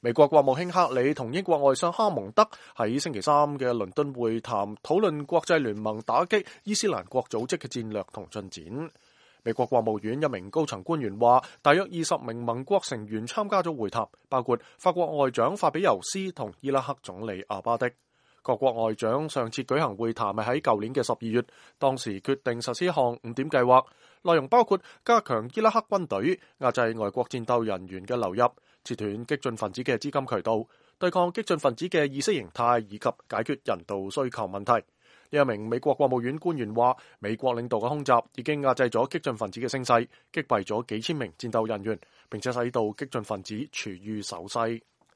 美國國務卿克里同英國外相哈蒙德喺星期三嘅倫敦會談，討論國際聯盟打擊伊斯蘭國組織嘅戰略同進展。美國國務院一名高層官員話，大約20名盟國成員參加咗會談，包括法國外長法比尤斯同伊拉克總理阿巴迪。各國外長上次舉行會談係喺舊年嘅12月，當時決定實施一項5點計劃，內容包括加強伊拉克軍隊、壓制外國戰鬥人員嘅流入、切斷激進分子嘅資金渠道、對抗激進分子嘅意識形態以及解決人道需求問題。呢一名美國國務院官員話，美國領導嘅空襲已經壓制咗激進分子嘅聲勢，擊斃咗幾千名戰鬥人員，並且使到激進分子處於守勢。